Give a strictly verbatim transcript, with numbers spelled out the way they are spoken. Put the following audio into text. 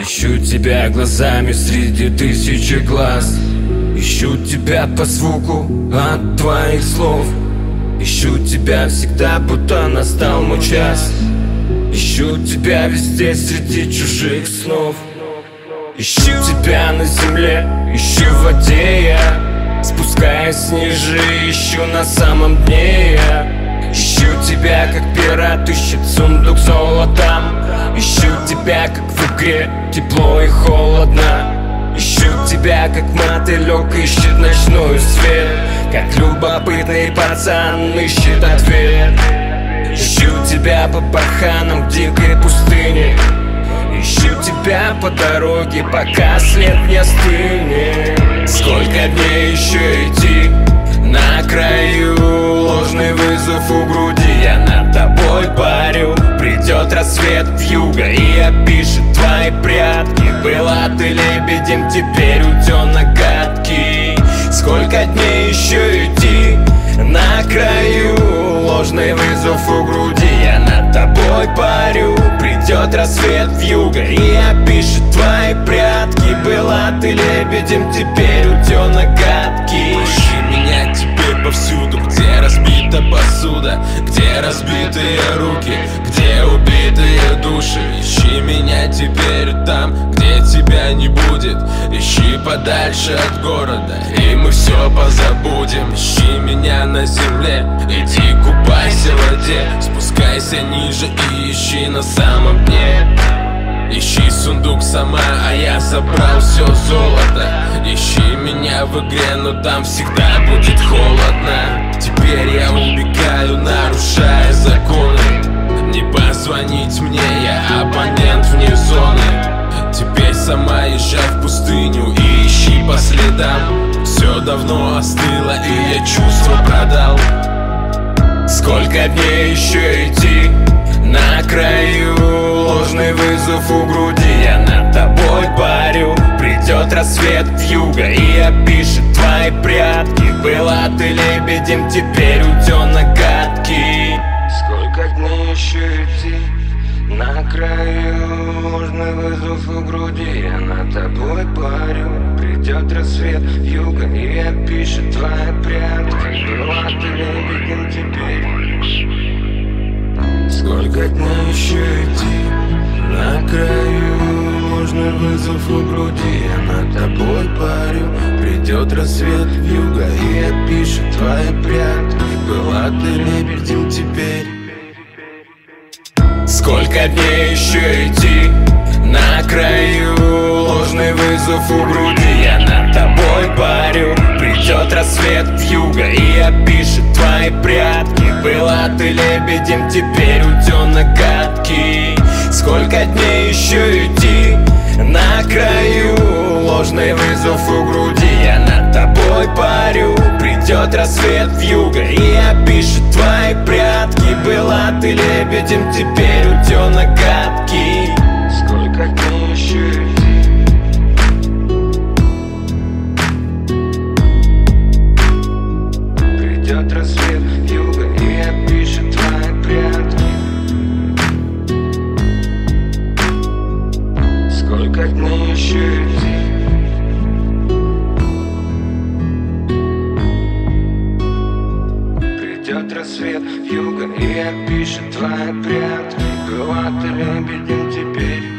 Ищу тебя глазами среди тысячи глаз. Ищу тебя по звуку от твоих слов. Ищу тебя всегда, будто настал мой час. Ищу тебя везде среди чужих снов. Ищу тебя на земле, ищу в воде я. Спускаясь ниже, ищу на самом дне я. Ищу тебя, как пират ищет сундук с золотом. Ищу тебя, как в игре, тепло и холодно. Ищу тебя, как мотылек ищет ночной свет. Как любопытный пацан ищет ответ. Ищу тебя по барханам дикой пустыни. Ищу тебя по дороге, пока след не остынет. Сколько дней еще идти на краю? Ложный вызов у груди, я над тобой парю. Придет рассвет вьюга и опишет твои прятки. Была ты лебедем, теперь утенок гадкий. Сколько дней еще идти на краю? Ложный вызов у груди, я над тобой парю. Придет рассвет вьюга и опишет твои прятки. Была ты лебедем, теперь утенок гадкий. Ищи меня теперь повсюду, где разбита посуда, где разбитые руки, где убитые души. Ищи меня теперь там, где тебя не будет. Ищи подальше от города, и мы все позабудем. Ищи меня на земле, иди купайся в воде. Спускайся ниже и ищи на самом дне. Ищи сундук сама, а я забрал все золото. Ищи меня в игре, но там всегда будет холодно. Теперь я убегаю, нарушая законы. Не позвонить мне, я абонент вне зоны. Теперь сама езжай в пустыню и ищи по следам. Все давно остыло, и я чувства продал. Сколько дней еще идти на краю? Ложный вызов у груди, я над тобой парю. Придет рассвет вьюга и опишет твои прятки. Была ты лебедем, теперь утенок гадкий. Сколько дней еще идти на краю? Ложный вызов у груди, я над тобой парю. Придет рассвет вьюга и опишет твои прятки. Была ты лебедем, теперь. Сколько дней еще идти на краю? Ложный вызов у груди, я над тобой парю. Придет рассвет вьюга и опишет твои прятки. Была ты лебедем, теперь. Сколько дней еще идти на краю? Ложный вызов у груди, я над тобой парю. Придет рассвет вьюга и опишет твои прятки. Была ты лебедем, теперь утенок гадкий. Сколько дней еще идти на краю? Ложный вызов у груди, я над тобой парю. Придет рассвет вьюга и опишет твои прятки. Была ты лебедем, теперь утенок гадкий. Сколько дней еще идти? Придет рассвет вьюга и опишет твои прятки. Сколько дней еще идти? Придет рассвет вьюга и опишет твои прятки. Была ты лебедем, теперь.